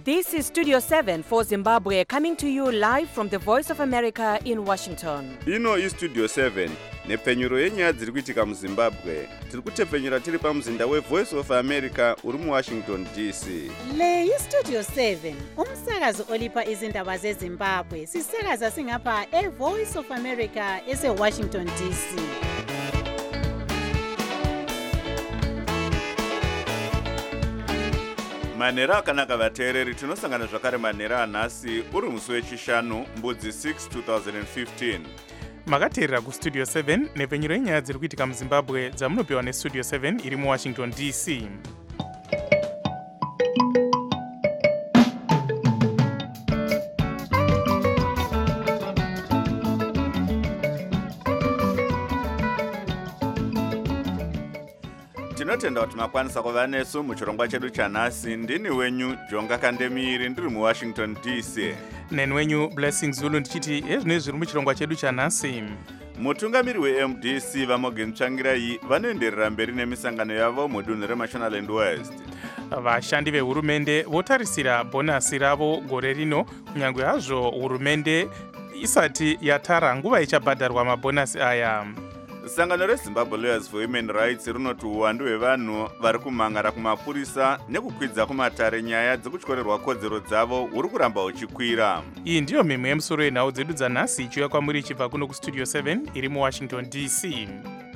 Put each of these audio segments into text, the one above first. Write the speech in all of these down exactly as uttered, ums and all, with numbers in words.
This is Studio seven for Zimbabwe, coming to you live from the Voice of America in Washington. Ino is Studio seven, nepfenyuro yenyaya dziri kuitika muZimbabwe. Tiri kutepfenyura tiri pamuzinda weVoice of America uri muWashington D C. Le iStudio seven, umsakazo olipa izindaba zeZimbabwe. Sisakaza singapha eVoice of America eseWashington D C. Manera akanaka vateereri, tinosangana zvakare manera anhasi uri musi wechishanu mbudzi six two thousand fifteen. Makateerera kuStudio seven nepfenyuro yenyaya dziri kuitika muZimbabwe dzamunopiwa neStudio seven iri muWashington D C. Tinotenda kuti makwanisa kuva nesu muchirongwa chedu chanhasi. Ndini wenyu Jonga Kandemiri, ndiri muWashington D C. Neni wenyu Blessing Zulu ndichiti ezvinezvi zviri muchirongwa chedu chanhasi. Mutungamiri weM D C Vamogen Tsvangirai vanoenderera mberi nemisangano yavo mudunhu reMashonaland West. Vashandi vehurumende votarisira bhonasi ravo gore rino, kunyange hazvo hurumende isati yatara nguva ichabhadharwa mabhonasi aya. Sangano reZimbabwe Lawyers for Human Rights rinoti uwandu hwevanhu vari kumhangara kumapurisa nekukwidza kumatare nyaya dzekutyorerwa kodzero dzavo huri kuramba huchikwira. Iyi ndiyo mhemwe yemusoro yenhau dzedu dzanhasi ichiuya kwamuri ichibva kuno kuStudio seven iri muWashington D C.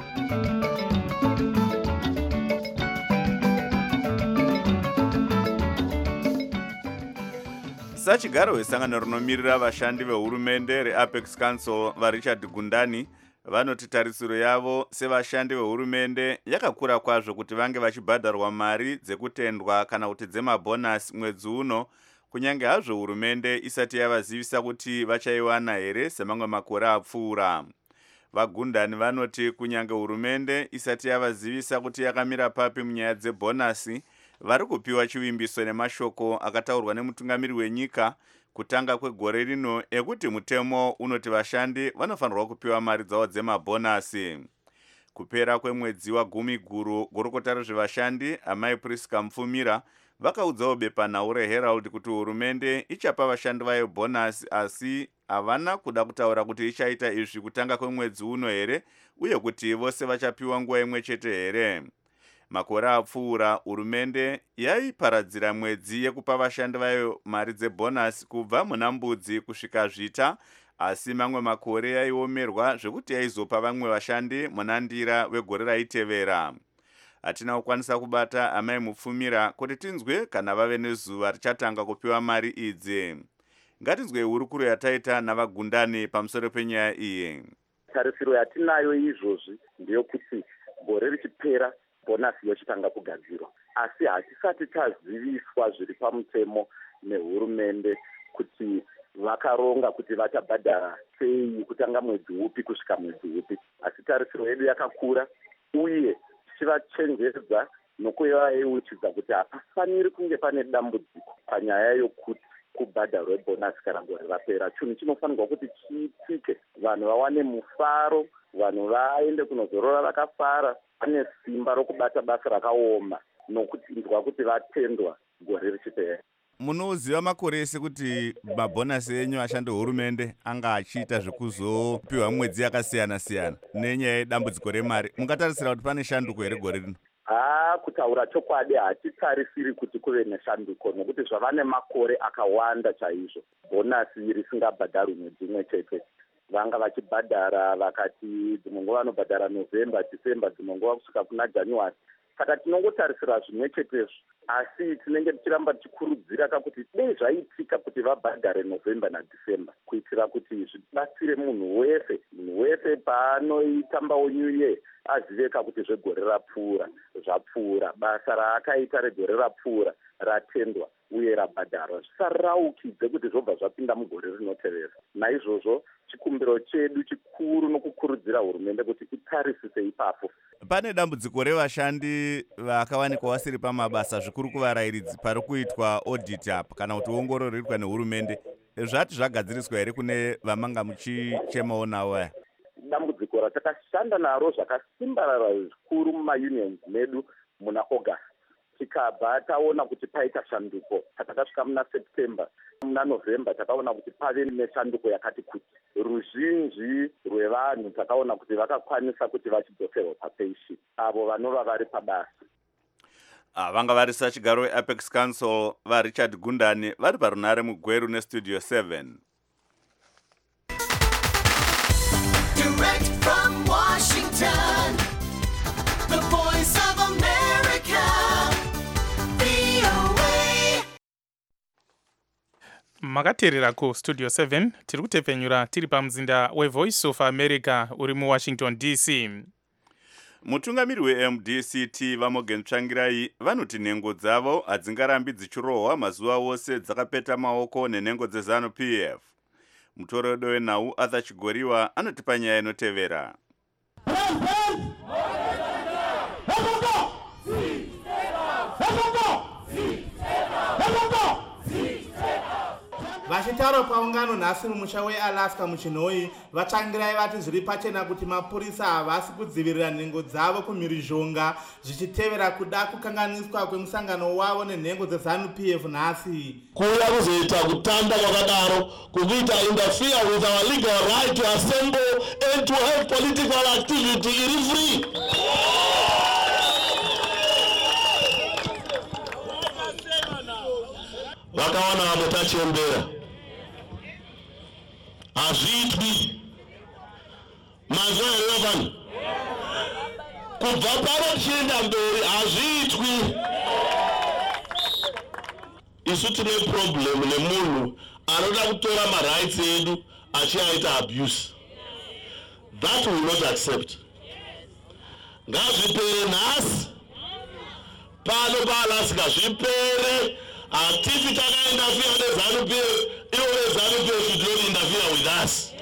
Sachigaro wesangano rinomirira vashandi vehurumende reApex Council vaRichard Gundani vanoti tarisiro yavo sevashandi vehurumende yakakura kwazvo kuti vange vachibhadharwa mari dzekutendwa kana kuti dzemabhonasi mwedzi uno, kunyange hazvo hurumende isati yavazivisa kuti vachaiwana here semamwe makore apfuura. Vagundani vanoti kunyange hurumende isati yavazivisa kuti yakamira papi munyaya dzebhonasi, vari kupiwa chivimbiso nemashoko akataurwa nemutungamiri wenyika kutanga kwegore rino ekuti mutemo unoti vashandi vanofanirwa kupiwa mari dzavo dzemabhonasi. Kupera kwemwedzi wagumi guru, gurukota rezvevashandi amai Priska Mufumira vakaudzawo bepanhau reHerald kuti hurumende ichapa vashandi vayo bhonasi, asi havana kuda kutaura kuti ichaita izvi kutanga kwemwedzi uno here uye kuti vose vachapiwa nguva imwe chete here. Makore apfuura hurumende yaiparadzira mwedzi yekupa vashandi vayo mari dzebhonasi kubva muna mbudzi kusvika zvita, asi mamwe makore yaiomerwa zvekuti yaizopa vamwe vashandi muna ndira wegore raitevera. Hatina kukwanisa kubata amai Mufumira kuti tinzwe kana vave nezuva richatanga kupiwa mari idzi. Ngatinzwe hurukuro yataita navagundani pamusoro penyaya iyi. Tarisiro yatinayo izvozvi ndeyokuti gore richipera bhonasi yochitanga kugadzirwa, asi hatisati taziviswa zviri pamutemo nehurumende kuti vakaronga kuti vachabhadhara sei kutanga mwedzi upi kusvika mwedzi upi. Asi tarisiro yedu yakakura uye tichivachenjedza nokuvayeuchidza kuti hapafaniri kunge pane dambudziko panyaya yokuti kubhadharwe bhonasi kana gore rapera. Chinhu chinofanirwa kuti chiitike, vanhu vawane mufaro, vanhu vaende kunozorora vakafara, pane simba rokubata basa rakaoma nokutinzwa kuti vatendwa gore richipera. Munoziva makore ese kuti mabhonasi enyu ashandi hurumende anga achiita zvekuzopiwa mwedzi yakasiyana siyana nenyaya yedambudziko remari. Mungatarisira kuti pane shanduko here gore rino? Haa, kutaura chokwadi hatitarisiri kuti kuve neshanduko nokuti zvava nemakore akawanda chaizvo bhonasi risingabhadharwi mwedzi umwe chete. Vanga vachibhadhara vakati dzimwe nguva vanobhadhara November, December, dzimwe nguva kusvika kuna January. Saka tinongotarisira zvimwe chetezvo, asi tinenge tichiramba tichikurudzira kakuti dei zvaitika kuti vabhadhare November naDecember kuitira kuti zvibatsire munhu wese, munhu wese paanoitambawo New Year azive kuti zvegore rapfuura, zvapfuura, basa raakaita regore rapfuura ratendwa uye rabhadharwa, zvisaraukidze kuti zvobva zvapinda mugore rinotevera. Naizvozvo chikumbiro chedu chikuru nokukurudzira hurumende kuti itarisise ipapo. Pane dambudziko revashandi vakawanikwa vasiri pamabasa zvikuru kuvarayiridzi pari kuitwa audit apa kana kuti ongororo iriitwa nehurumende. Zvati zvagadziriswa here kune vamanga muchichemawo nawo aya? Dambudziko ratakashanda naro zvakasimbarara zvikuru mumaunions medu muna August. tikabva taona kuti paita shanduko saka tasvika muna september muna november takaona kuti pave neshanduko yakati kuti ruzhinji rwevanhu takaona kuti vakakwanisa kuti vachidzoserwa papeishi avo vanova vari pabasa. Ah, vanga vari sachigaro weApex Council vaRichard Gundani vari parunare mugweru nestudio seven. Direct from Washington, the voice of America, V O A. Makateerera ku studio seven tiri kutepfenyura tiri pamuzinda weVoice of America uri muWashington D C. Mutungamiri weM D C T vaMorgan Tsvangirai vanoti nhengo dzavo hadzingarambi dzichirohwa mazuva ose dzakapeta maoko nenhengo dzeZANU P F. Mutoredo wenhau Arthur Chigoriwa anotipa nyaya inotevera. vachitaura paungano nhasi mumusha weAlaska muchinhoi vatsvangirai vati zviri pachena kuti mapurisa havasi kudzivirira nhengo dzavo kumhirizhonga zvichitevera kuda kukanganiswa kwemusangano wavo nenhengo dzeZANU P F nhasi. kuuya kuzoita kutamba kwakadaro kukuita interfere with our legal right to assemble and to have political activity iri free. vakawana vamutachembera hazviitwi mazuva here vanhu kubva pano tichienda mberi hazviitwi. isu tine problem nemunhu anoda kutora marights edu achiaita abuse. That will not accept. ngazvipere nhasi pano paAlaska zvipere. Hatisi takainterfere neZANU P F, ivo veZANU P F should not interfere with us.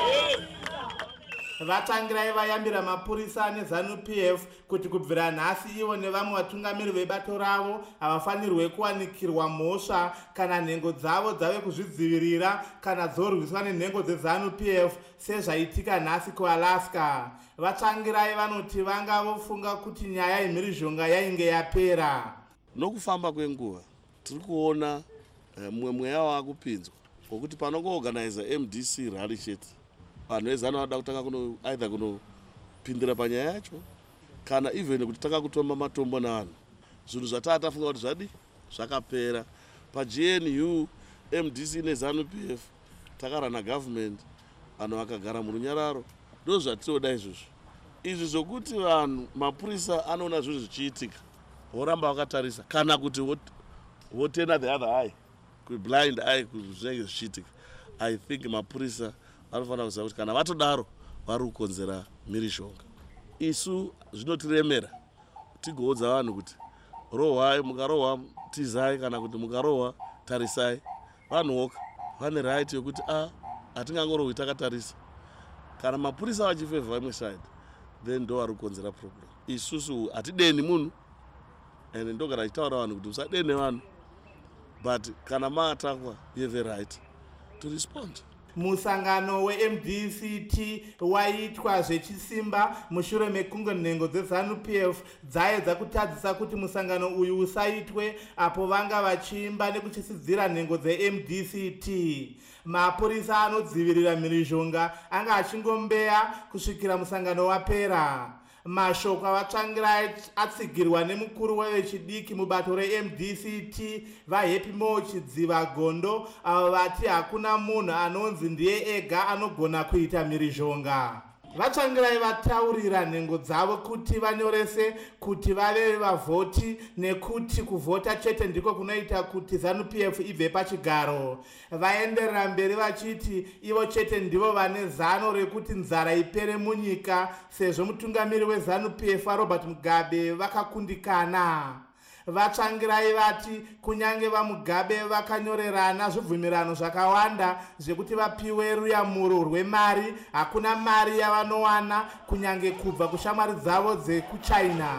Vatsangirai vayambira mapurisa neZANU P F kuti kubvira nhasi ivo nevamwe vatungamiri vebato ravo havafanirwe kuwanikirwa mhosva kana nhengo dzavo dzave kuzvidzivirira kana dzorwiswa nenhengo dzeZANU P F sezvaitika nhasi kuAlaska. Vatsangirai vanoti vanga vofunga kuti nyaya yemhirizhonga yainge yapera. Nokufamba kwenguva tiri kuona mumwe mweya wakupinzwa ngokuti panongoorganiza M D C rally chete vanhu vezano vada kutanga kuno either kunopindira panyaya yacho kana even kuti taka kutomba matombo navanhu zvinhu zvataa tafunga kuti zvadi zvakapera. paG N U M D C neZANU P F takarana government vanhu vakagara murunyararo ndo zvatinoda izvozvo. Izvi zvokuti vanhu mapurisa anoona zvinhu zvichiitika voramba vakatarisa kana kuti votena the other eye blind eye kuzvinenge zvichiitika. I think mapurisa vanofanira kuziva kuti kana vatodaro vari kukonzera mhirizhonga. Isu zvinotiremera tigoudza vanhu kuti rohwai, mukarohwa tizai, kana kuti mukarohwa tarisai. Vanhuoka vane right yokuti a hatingangorohwi takatarisa. Kana mapurisa vachifevha imwe side then ndo vari kukonzera problem. Isusu hatideni munhu and ndogara achitaura vanhu kuti musadene vanhu, but kana maatakwa you have a right to respond. Musangano weM D C T waitwa zvechisimba mushure mekunge nhengo dzeZANU P F dzaedza kutadzisa kuti musangano uyu usaitwe apo vanga vachiimba nekuchisidzira nhengo dzeM D C T. Mapurisa anodzivirira mhirizhonga anga achingombeya kusvikira musangano wapera. Mashoko avatsvangirai atsigirwa nemukuru wevechidiki mubato reM D C T vaHappy Mo Chidziva Gondo avo vati hakuna munhu anonzi ndiye ega anogona kuita mhirizhonga. Vatsvangirai vataurira nhengo dzavo kuti vanyorese kuti vave vavhoti nekuti kuvhota chete ndiko kunoita kuti ZANU P F ibve pachigaro. Vaenderera mberi vachiti ivo chete ndivo vane zano rekuti nzara ipere munyika sezvo mutungamiri weZANU P F Robert Mugabe vakakundikana. Vatsvangirai vati kunyange vaMugabe vakanyorerana zvibvumirano zvakawanda zvekuti vapiwe ruyamuro rwemari, hakuna mari yavanowana kunyange kubva kushamwari dzavo dzekuChina.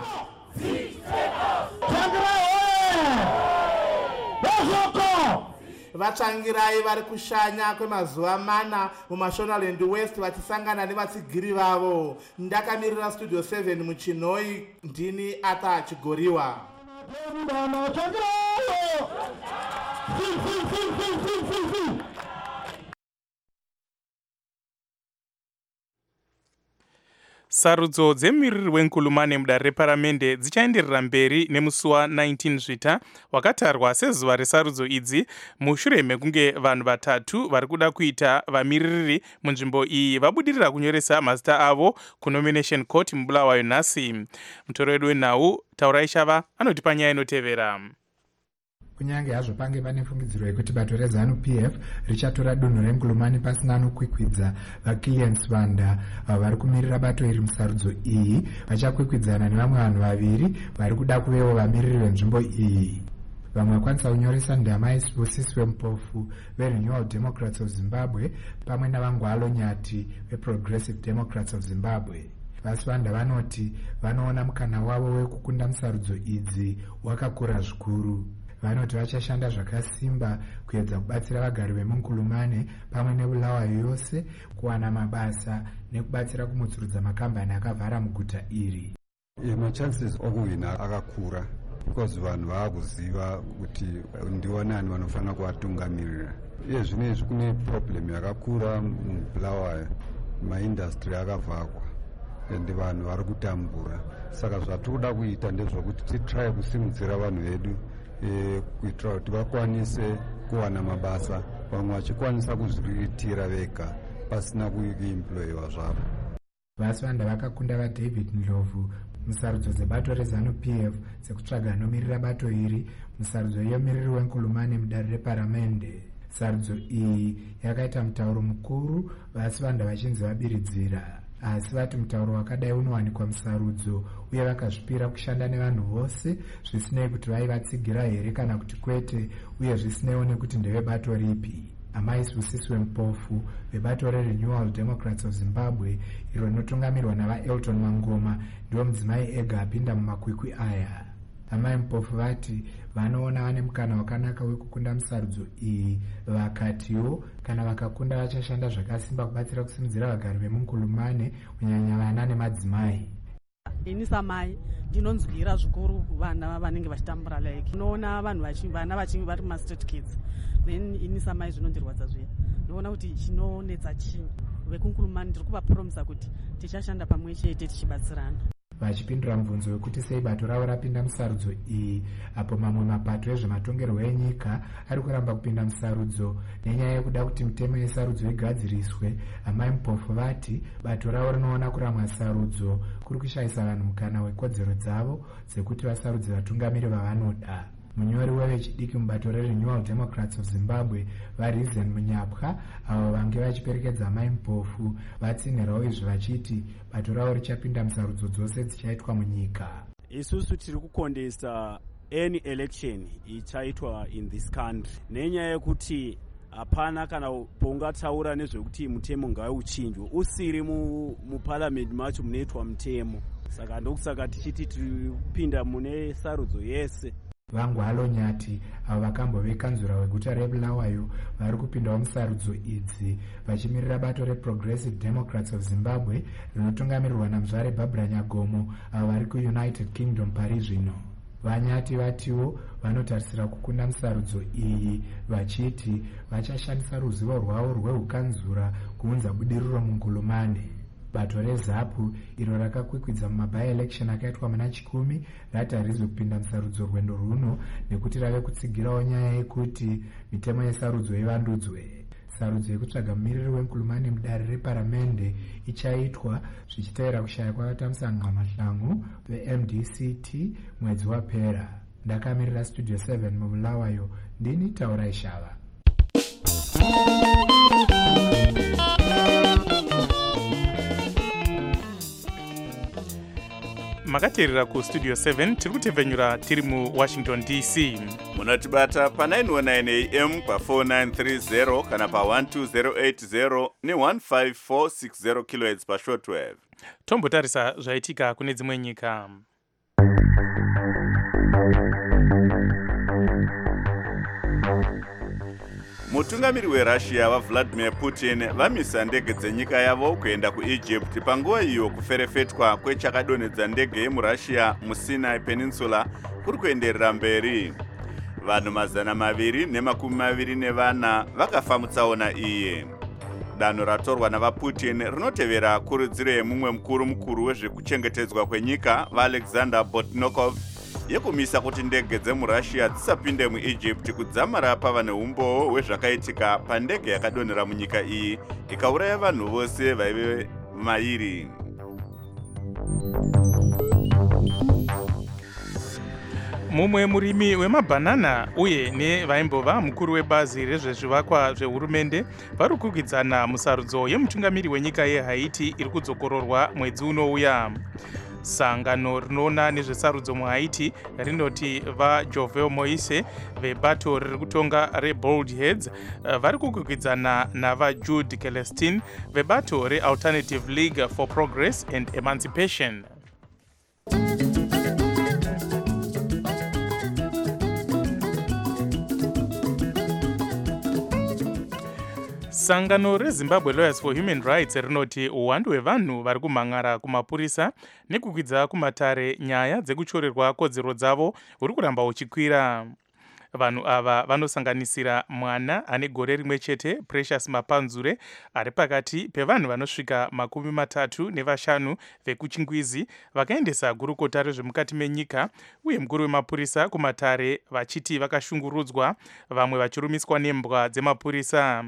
Vatsvangirai vari kushanya kwemazuva mana muMashonaland West vachisangana nevatsigiri vavo. Ndakamirira studio seven muchinhoi, ndini Arthur Chigoriwa. Sarudzo dzemumiriri wenkulumane mudare reparamende dzichaenderera mberi nemusi wa19 zvita wakatarwa sezuva resarudzo idzi mushure mekunge vanhu vatatu vari kuda kuita vamiririri munzvimbo iyi vabudirira kunyoresa mazita avo kunomination court mubulawayo nhasi. Mutoro wedu wenhau Taurai Shava anotipa nyaya inotevera. Kunyange hazvo pange pane fungidziro yekuti bato reZANU-P F richatora dunhu renkulumani pasina anokwikwidza, vaKillian Swanda avo vari kumirira bato iri musarudzo iyi vachakwikwidzana nevamwe vanhu vaviri vari kuda kuvewo vamiriri venzvimbo iyi. Vamwe vakwanisa kunyoresa ndama Sibusisiwe Mpofu veRenewal Democrats of Zimbabwe pamwe naVangwalo Nyati veProgressive Democrats of Zimbabwe. VaSwanda vanoti vanoona mukana wavo wekukunda musarudzo idzi wakakura zvikuru. Vanoti vachashanda zvakasimba kuedza kubatsira vagari vemunkulumane pamwe nebulawayo yose kuwana mabasa nekubatsira kumutsurudza makambani akavhara muguta iri. Machances okuhwina akakura because vanhu vaakuziva kuti ndivo nani vanofanira kuvatungamirira. Iye zvinezvi kune problem yakakura mubulawayo, maindastry akavhakwa ende vanhu vari kutambura. Saka zvatiri kuda kuita ndezvokuti titry kusimudzira vanhu vedu kuitira kuti vakwanise kuwana mabasa, vamwe vachikwanisa kuzviitira vega pasina kuemployiwa zvavo. VaSwanda vakakunda vaDavid Ndlovu musarudzo dzebato reZANU-P F dzekutsvaga anomirira bato iri musarudzo yemumiriri wenkulumane mudare reparamende. Sarudzo iyi yakaita mutauro mukuru, VaSwanda vachinzi vabiridzira, asi vati mutauro wakadai unowanikwa musarudzo uye vakazvipira kushanda nevanhu vose zvisinei kuti vaivatsigira here kana kuti kwete, uye zvisineiwo nekuti ndevebato ripi. Amai Sibusisiwe Mpofu vebato reRenewal Democrats of Zimbabwe iro rinotungamirwa navaElton Mangoma ndiwo mudzimai ega apinda mumakwikwi aya. Amai Mpofu vati vanoona vane mukana wakanaka wekukunda musarudzo iyi, vakatiwo kana vakakunda vachashanda zvakasimba kubatsira kusimudzira vagari vemunkulumane kunyanya vana nemadzimai. Ini samai ndinonzwira zvikuru vana vanenge vachitambura like unoona vanhu vana vachinge vari ma-street kids, then ini samai zvinondirwadza zviya. Ndinoona kuti chinonetsa chinyi vekunkulumani ndiri kuvapromisa kuti tichashanda pamwe chete tichibatsirana. Vachipindura mubvunzo wekuti sei bato ravo rapinda musarudzo iyi apo mamwe mapato ezvematongerwo enyika ari kuramba kupinda musarudzo nenyaya yekuda kuti mitemo yesarudzo igadziriswe, Amai Mpofu vati bato ravo rinoona kuramwa sarudzo kuri kushayisa vanhu mukana wekodzero dzavo dzekuti vasarudze vatungamiri vavanoda. Munyori wevechidiki mubato reRenewal Democrats of Zimbabwe vaReason Munyapwa avo vange vachiperekedza Amai Mpofu vatsinhirawo izvi vachiti bato ravo richapinda musarudzo dzose dzichaitwa munyika. Isusu tiri kukondesa any election ichaitwa in this country nenyaya yekuti hapana kana poungataura nezvekuti mutemo ngauchinjwe usiri muparliament macho munoitwa mutemo. Saka ndokusaka tichiti tiri kupinda mune sarudzo yese. Vangwalo Nyati avo vakambovekanzura weguta reBulawayo vari kupindawo musarudzo idzi vachimirira bato reProgressive Democrats of Zimbabwe rinotungamirirwa naMuzvare Barbara Nyagomo avo vari kuUnited Kingdom pari zvino. Vanyati vatiwo vanotarisira kukunda musarudzo iyi vachiti vachashandisa ruzivo rwavo rweukanzura kuunza budiriro munkulumane. Bato reZAPU iro rakakwikwidza mumaby-election akaitwa muna chikumi ratarizwe kupinda musarudzo rwendo runo nekuti rave kutsigirawo nyaya yekuti mitemo yesarudzo ivandudzwe. Sarudzo yekutsvaga mumiriri wenkulumani mudare reparamende ichaitwa zvichiteera kushaya kwakaita musango mashanu veM D C T mwedzi wapera. Ndakamirira Studio seven mubulawayo, ndini Taurai Shava. Makateerera kustudio seven tiri kutevhenyura tiri muWashington D C. Munotibata pa nine one nine A M pa four nine three zero kana pa one two zero eight zero ne one five four six zero kilohertz pa shortwave. Tombotarisa zvaitika kune dzimwe nyika. Mutungamiri weRussia vaVladimir Putin vamisa ndege dzenyika yavo kuenda kuEgypt panguva iyo kuferefetwa kwechakadonedza ndege yemuRussia muSinai Peninsula kuri kuenderera mberi. Vanhu mazana maviri nemakumi maviri nevana vakafa mutsaona iyi. Danho ratorwa navaPutin rinotevera kurudziro yemumwe mukuru mukuru wezvekuchengetedzwa kwenyika vaAlexander Botnikov yekumisa kuti ndege dzemurussia dzisapinde muEgypt kudzamara pava neumbowo hwezvakaitika pandege yakadonhera munyika iyi ikauraya vanhu vose vaive mairi. Mumwe murimi wemabhanana uye nevaimbova mukuru webazi rezvezvivakwa zvehurumende vari kukwikwidzana musarudzo yemutungamiri wenyika yeHaiti iri kudzokororwa mwedzi unouya. Sangano rinoona nezvesarudzo muHaiti rinoti vaJovenel Moise vebato riri kutonga reBold Heads vari kukwikwidzana navaJude Celestin vebato reAlternative League for Progress and Emancipation. Sangano reZimbabwe Lawyers for Human Rights rinoti uwandu hwevanhu vari kumhangara kumapurisa nekukwidza kumatare nyaya dzekuchorerwa kodzero dzavo huri kuramba huchikwira. Vanhu ava vanosanganisira mwana ane gore rimwe chete Precious Mapanzure ari pakati pevanhu vanosvika makumi matatu nevashanu vekuchingwizi vakaendesa gurukota rezvemukati menyika uye mukuru wemapurisa kumatare vachiti vakashungurudzwa, vamwe vachirumiswa nembwa dzemapurisa.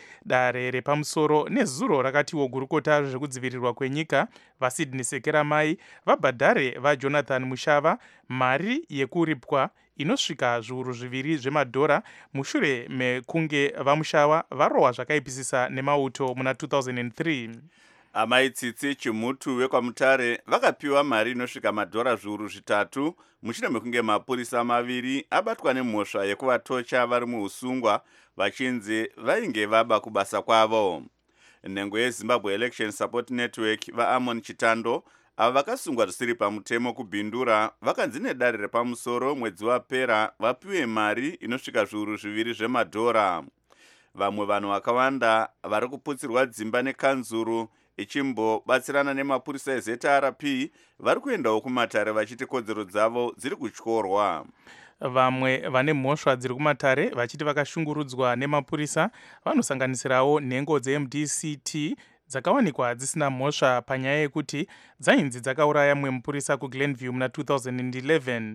Dare repamusoro nezuro rakatiwo gurukota zvekudzivirirwa kwenyika vaSydney Sekeramai vabhadhare vaJonathan Mushava mari yekuripwa inosvika zviuru zviviri zvemadhora mushure mekunge vamushava varohwa zvakaipisisa nemauto muna two thousand three. Amai Tsitsi Chimutu wekwamutare vakapiwa mari inosvika madhora zviuru zvitatu mushure mekunge mapurisa maviri abatwa nemhosva yekuvatocha vari muusungwa vachinzi vainge vaba kubasa kwavo. Nhengo yeZimbabwe Election Support Network vaAmon Chitando ava vakasungwa zvisiri pamutemo kubhindura vakanzi nedare repamusoro mwedzi wapera vapiwe mari inosvika zviuru zviviri zvemadhora. Vamwe vanhu vakawanda vari kuputsirwa dzimba nekanzuru ichimbobatsirana nemapurisa eZ R P vari kuendawo kumatare vachiti kodzero dzavo dziri kutyorwa. Vamwe vane mhosva dziri kumatare vachiti vakashungurudzwa nemapurisa vanosanganisirawo nhengo dzeM D C T dzakawanikwa dzisina mhosva panyaya yekuti dzainzi dzakauraya mumwe mupurisa kuGlenview muna two thousand eleven.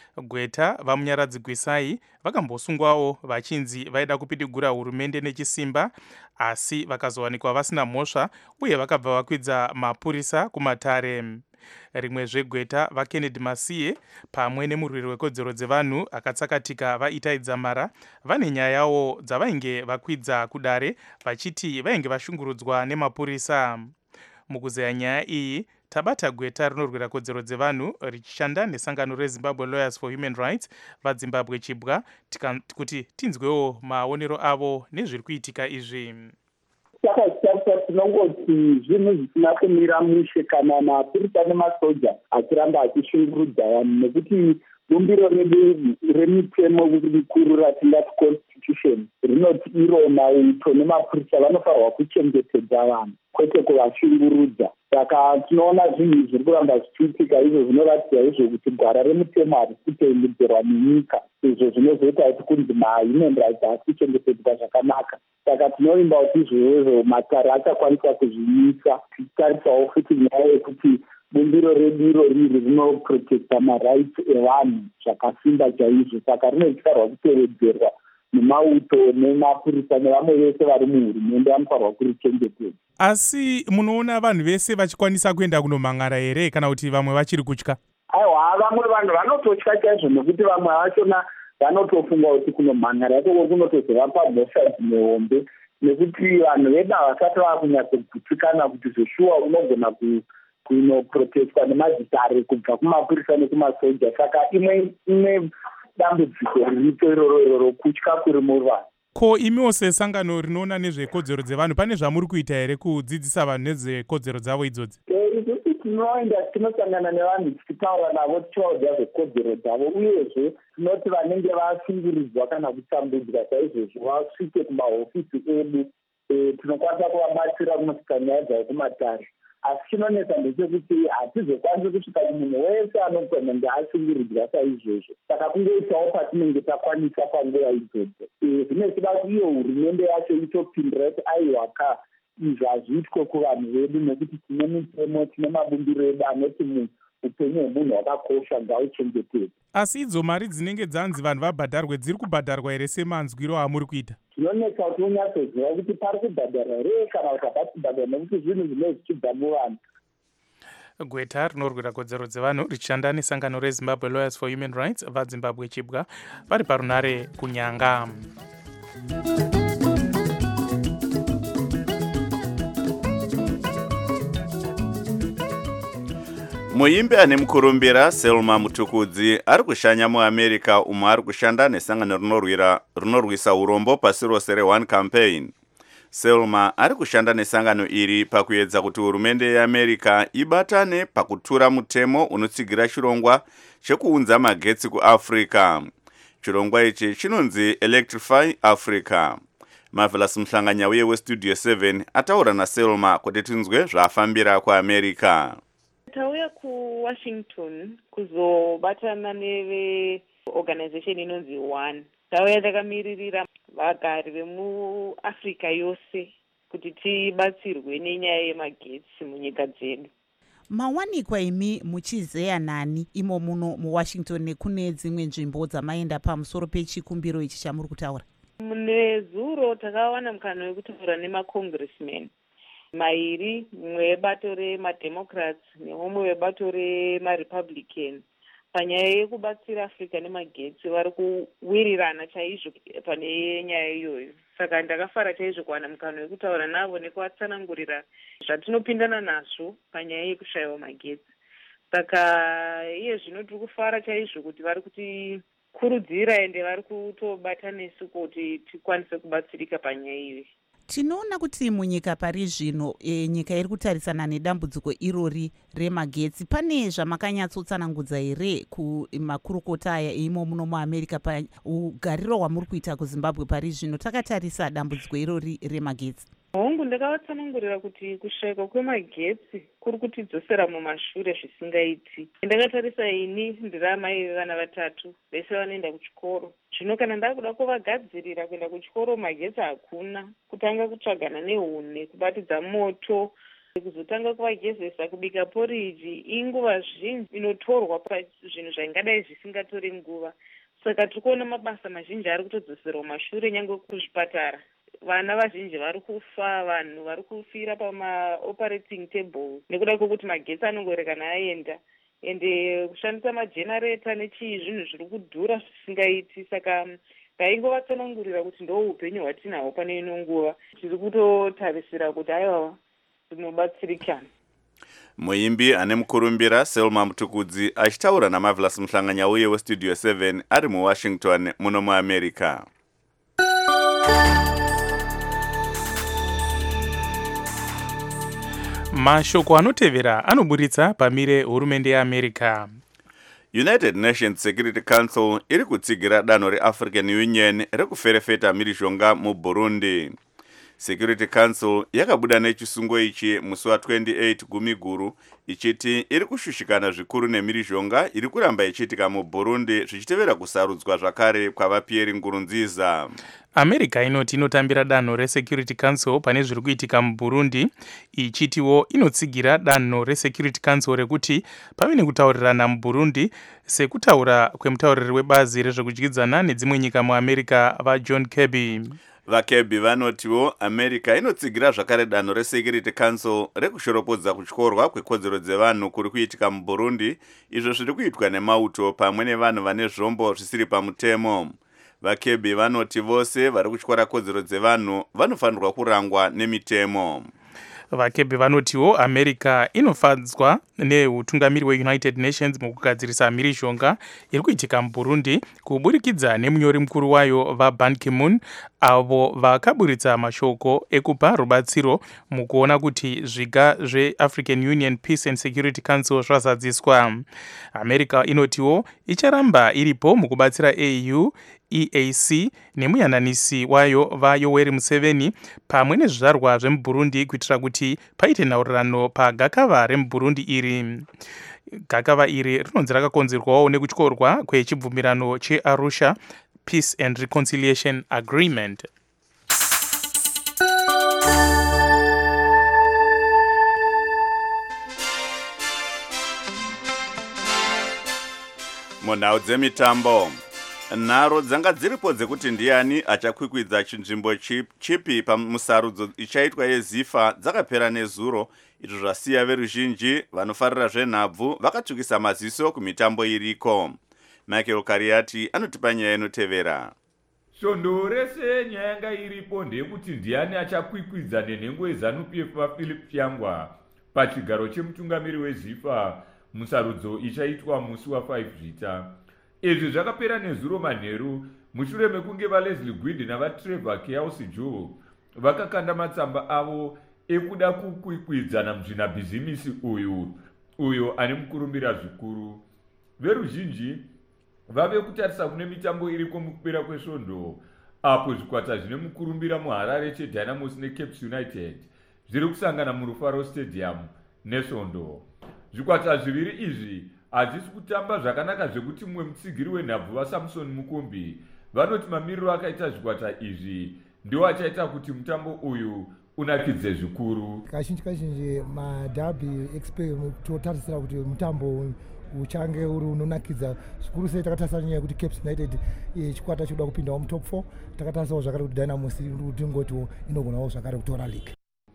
Gweta vamunyaradzi Gwisai vakambosungwawo vachinzi vaida kupidigura hurumende nechisimba, asi vakazowanikwa vasina mhosva uye vakabva vakwidza mapurisa kumatare. Rimwe zvegweta vaKennedy Masiye pamwe nemurwiri wekodzero dzevanhu akatsakatika vaItai Dzamara vane nyayawo dzavainge vakwidza kudare vachiti vainge vashungurudzwa nemapurisa. Mukuzeya nyaya iyi tabata gweta rinorwira kodzero dzevanhu richishanda nesangano reZimbabwe Lawyers for Human Rights vaZimbabwe Chibwa kuti tinzwewo maonero avo nezviri kuitika izvi. Saka saka tinongoti zvinhu zvisina kumira mushe kana mapurisa nemasoja achiramba achishungurudza vanhu nekuti bumbiro redu remitemo mikuru ratingati constitution rinoti iro mauto nemapurisa vanofanirwa kuchengetedza vanhu kwete kuvashungurudza. Saka tinoona zvinhu zviri kuramba zvichiitika izvo zvinoratidza izvo kuti gwara remutemo harisi kutendedzerwa nenyika, izvo zvinozoita kuti kunzi mahuman rights haasi kuchengetedzwa zvakanaka. Saka tinoimba kuti izvozvo matare achakwanisa kuzvimisa, tichitarisawo futi nyaya yekuti bumbiro redu iro riri rinoprotecta marights evanhu zvakasimba chaizvo. Saka rinofanirwa kutevedzerwa nemauto nemapurisa nevamwe vese vari muhurumende vanofanirwa kurichengetedza. Asi munoona vanhu vese vachikwanisa kuenda kunomhangara here kana kuti vamwe vachiri kutya? Aiwa, vamwe vanhu vanototya chaizvo nekuti vamwe vachona vanotofunga kuti kunomhangara yako kunotozovapa mhosva dzimehombe nekuti vanhu vedu havasati vakunyatsogutikana kuti zveshuwa unogona kunoprotestwa nemazitare kubva kumapurisa nekumasoja. Saka imwe imwe dambudziko riripo iroro iroro kutya kuri muvanhu. Ko imiwo sesangano rinoona nezvekodzero dzevanhu pane zvamuri kuita here kudzidzisa vanhu nezvekodzero dzavo idzodzi? Isusu tinoenda tinosangana nevanhu tichitaura navo tichivaudza zvekodzero dzavo, uyezve tinoti vanenge vashungurudzwa kana kutambudzwa saizvozvo vasvike kumahofisi edu. Tinokwanisa kuvabatsira kunosvika nyaya dzavo kumatare. asi chinonetsa ndechekuti hatizokwanisi kusvika kumunhu wese anogona kunge asungirirwa saizvozvo. Saka kungoitawo patinenge takwanisa panguva idzodzo. Zvinochida kuti iyo hurumende yacho itopindira kuti aiwaka izvi hazviitwe kuvanhu vedu, nekuti tine mitemo, tine mabumbiro edu anoti munhu upenyu hwemunhu hwakakosha ngauchengetedzwe. Asi idzo mari dzinenge dzanzi vanhu vabhadharwe dziri kubhadharwa here semanzwiro amuri kuita? Zvinonetsa kuti unyatsoziva kuti pari kubhadharwa here kana kuti hapasi kubhadharwa, nekuti zvinhu zvinenge zvichibva muvanhu. Gweta rinorwira kodzero dzevanhu richishanda nesangano reZimbabwe Lawyers for Human Rights vaZimbabwe Chibwa vari parunare kunyanga. Muimbi ane mukurumbira Selma Mutukudzi ari kushanya muAmerica umo ari kushanda nesangano rinorwira rinorwisa urombo pasi rose reOne Campaign. Selma ari kushanda nesangano iri pakuedza kuti hurumende yeAmerica ibatane pakutura mutemo unotsigira chirongwa chekuunza magetsi kuAfrica. Chirongwa ichi chinonzi Electrify Africa. Marvelous Mhlanganya uye weStudio seven ataura naSelma kuti tinzwe zvafambira kuAmerica. Tauya kuWashington kuzobatana neveorganization inonzi One. Tauya takamiririra vagari vemuAfrica yose kuti tibatsirwe nenyaya yemagetsi munyika dzedu. Mawanikwa imi muchizeya nani imo muno muWashington nekune dzimwe nzvimbo dzamaenda pamusoro pechikumbiro ichi chamuri kutaura? Nezuro takawana mukana wekutaura nemacongressmen mairi, mumwe webato remademocrats nemumwe webato remarepublican panyaya yekubatsira Africa nemagetsi. Vari kuwirirana chaizvo pane nyaya iyoyo. Saka ndakafara chaizvo kuwana mukana wekutaura navo nekuvatsanangurira zvatinopindana nazvo panyaya yekushayiwa magetsi. Saka iye zvino tiri kufara chaizvo kuti vari kutikurudzira ende vari kutobata nesu kuti tikwanise kubatsirika panyaya iyoyi. Tinoona kuti munyika pari zvino e, nyika iri kutarisana nedambudziko irori remagetsi. Pane zvamakanyatsotsanangudza here kumakurukota aya imo muno muAmerica paugariro hwamuri kuita kuZimbabwe pari zvino takatarisa dambudziko irori remagetsi? Hongu ndakavatsanangurira kuti kushayika kwemagetsi kuri kutidzosera mumashure zvisingaiti. Ndakatarisa ini ndiri amai vevana vatatu vese vanoenda kuchikoro. Zvino kana ndakuda kuvagadzirira kuenda kuchikoro magetsi hakuna, kutanga kutsvagana nehune, kubatidza moto, kuzotanga kuvagezesa, kubika poriji, inguva zhinji inotorwa pazvinhu zvaingadai zvisingatori nguva. Saka tiri kuona mabasa mazhinji ari kutodzoserwa mashure nyangwe kuzvipatara. Vana vazhinji vari kufa, vanhu vari kufira pamaoperating table nekuda kwokuti magetsi anongorekana aenda. Ende kushandisa majenareta nechii zvinhu zviri kudhura zvisingaiti. Saka ndaingovatsanangurira kuti ndo upenyu hwatinahwo pane ino nguva. Tiri kutotarisira kuti aiwa tinobatsirikana. Muimbi ane mukurumbira Selma Mutukudzi achitaura naMarvelous Mhlanganya uye weStudio seven ari muWashington muno muAmerica. Mashoko anotevera anoburitsa pamire hurumende yeAmerica. United Nations Security Council iri kutsigira danho reAfrican Union rekuferefeta mhirizhonga muBurundi. Security Council yakabuda nechisungo ichi musi wa28 Gumiguru ichiti iri kushushikana zvikuru nemhirizhonga iri kuramba ichiitika muBurundi zvichitevera kusarudzwa zvakare kwavaPierre Nkurunziza. America inoti inotambira danho reSecurity Council pane zviri kuitika muBurundi, ichitiwo inotsigira danho reSecurity Council rekuti pave nekutaurirana muBurundi sekutaura kwemutauriri webazi rezvekudyidzana nedzimwe nyika muAmerica vaJohn Kirby. VaKirby vanotiwo America inotsigira zvakare danho reSecurity Council rekushoropodza kutyorwa kwekodzero dzevanhu kuri kuitika muBurundi, izvo zviri kuitwa nemauto pamwe nevanhu vane zvombo zvisiri pamutemo. VaKirby vanoti vose vari kutyora kodzero dzevanhu vanofanirwa kurangwa nemitemo. VaKirby vanotiwo America inofadzwa neutungamiri weUnited Nations mukugadzirisa mhirizhonga iri kuitika muBurundi kuburikidza nemunyori mukuru wayo vaBan Ki-moon avo vakaburitsa mashoko ekupa rubatsiro mukuona kuti zviga zveAfrican Union Peace and Security Council zvazadziswa. America inotiwo icharamba iripo mukubatsira A U, E A C nemuyananisi wayo vaYoweri Museveni pamwe nezvizvarwa zvemuBurundi kuitira kuti paite nhaurirano pagakava remuBurundi iri. Gakava iri rinonzi rakakonzerwawo nekutyorwa kwechibvumirano cheArusha Peace and Reconciliation Agreement. Munhau dzemitambo, nharo dzanga dziripo dzekuti ndiani achakwikwidza chinzvimbo chipi pamusarudzo ichaitwa yeZIFA dzakapera nezuro, izvo zvasiya veruzhinji vanofarira zvenhabvu vakatsvukisa maziso kumitambo iriko. Michael Kariati anotipa nyaya inotevera. Svondo rese nyaya yanga iripo ndeyekuti ndiani achakwikwidza nenhengo yeZANU-P F vaPhilip Kyangwa pachigaro chemutungamiri weZIFA musarudzo ichaitwa musi wa5 Zvita. Izvi zvakapera nezuro manheru mushure mekunge vaLeslie Gwindi navaTrevor Keausi-Joe vakakanda matsamba avo ekuda kukwikwidza namuzvinabhizimisi uyu uyo ane mukurumbira zvikuru. Veruzhinji vave kutarisa kune mitambo iriko mukupera kwesvondo, apo zvikwata zvine mukurumbira muHarare cheDynamos neCapes United zviri kusangana muRufaro Stadium nesvondo. Zvikwata zviviri izvi hazvisi kutamba zvakanaka zvekuti mumwe mutsigiri wenhabvu vaSamson Mukombi vanoti mamiriro akaita zvikwata izvi ndiwo achaita kuti mutambo uyu unakidze zvikuru. Kazhinji kazhinji madhabhi expe totarisira kuti mutambo uchange uri unonakidza zvikuru sei. Takatarisa nyaya yekuti Capes United chikwata choda kupindawo mutop four, takatarisawo zvakare kuti Dynamos tingoti inogonawo zvakare kutora league.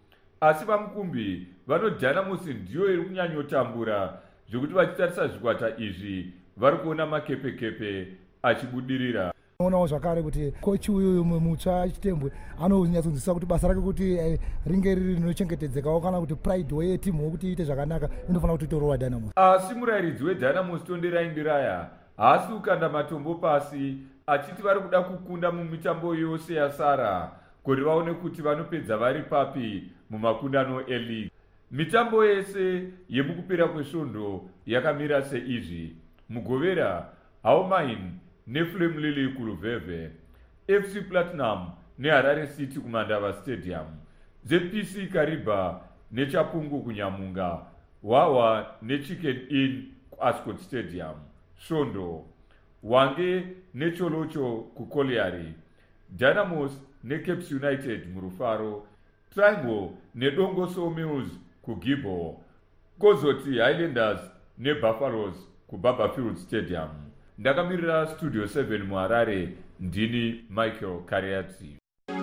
Asi vaMukumbi vanoti Dynamos ndiyo iri kunyanyotambura zvekuti vachitarisa zvikwata izvi vari kuona makepekepe achibudirira. Unowo zvakare kuti kochi uyu mutsva Chitembwe anonyatsozivisisa kuti basa rake kuti eh, ringe riri rinochengetedzekawo kana kuti pride wetimu kuti iite zvakanaka inofanira kuti itorowa Dynamos. Asi murayiridzi weDynamos Tondera Indiraya haasi kukanda matombo pasi achiti vari kuda kukunda mumitambo yose yasara kuti vaone kuti vanopedza vari papi mumakundano eleague. Mitambo yese yemukupera kwesvondo yakamira seizvi: Mugovera, Haumain neFlame Lily kuLuveve, F C Platinum neHarare City kuMandava Stadium, Z P C Kariba neChapungu kuNyamunga, Wawa neChicken Inn kuAscot Stadium, Svondo, Wange neCholocho kuKoliari, Dynamos neCapes United muRufaro, Triangle neDongo Sawmills kuGibo, Kozoti Highlanders neBuffaloes kuBarberfield Stadium. Ndakamirira Studio seven muHarare, ndini Michael Kariati.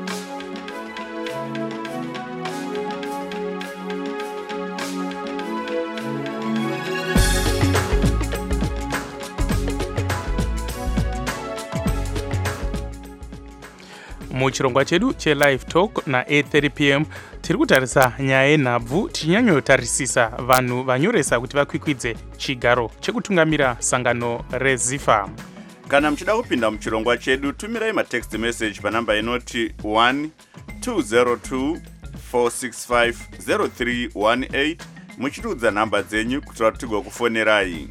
Muchirongwa chedu cheLive Talk na eight thirty p m tiri kutarisa nyaya yenhabvu tichinyanyotarisisa vanhu vanyoresa kuti vakwikwidze chigaro chekutungamira sangano reZIFA. Kana muchida kupinda muchirongwa chedu, tumirai matext message panamba inoti one two zero two four six five zero three one eight muchitiudza nhamba dzenyu kuitira kuti tigokufonerai.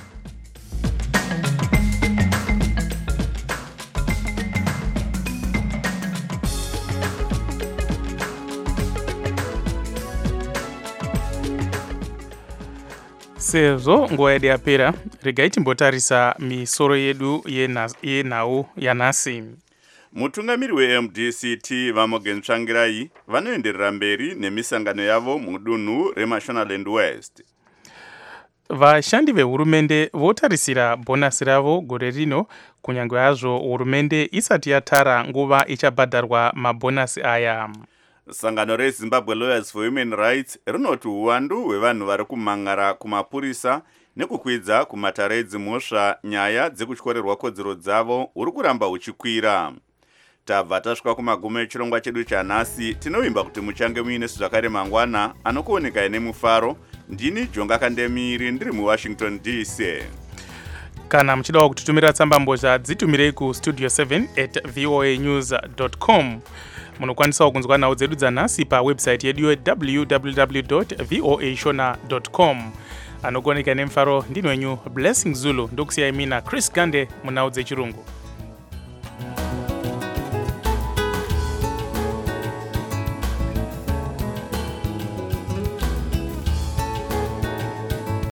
Sezvo nguva yedu yapera, regai timbotarisa misoro yedu yenhau yanhasi. Mutungamiri weM D C T Vamogen Tsvangirai vanoenderera mberi nemisangano yavo mudunhu reMashonaland West. Vashandi vehurumende votarisira bhonasi ravo gore rino, kunyange hazvo hurumende isati yatara nguva ichabhadharwa mabhonasi aya. Sangano reZimbabwe Lawyers for Human Rights rinoti uwandu hwevanhu vari kumangara kumapurisa nekukwidza kumatare edzimhosva nyaya dzekutyorerwa kodzero dzavo uri kuramba uchikwira. Tabva tasvika kumagumo echirongwa chedu chanhasi. Tinovimba kuti muchange muine zvakare mangwana anokuonekai nemufaro. Ndini Jonga Kandemiri ndiri muWashington D C. kana muchidawo kutitumira tsambambozha dzitumirei kustudio seven at voa news dot com. Munokwanisawo kunzwa nhau dzedu dzanhasi pawebsite yedu www dot voa shona dot com. Anogoneka nemufaro ndini wenyu Blessing Zulu, ndokusiyai mina Chris Gande munhau dzechirungu.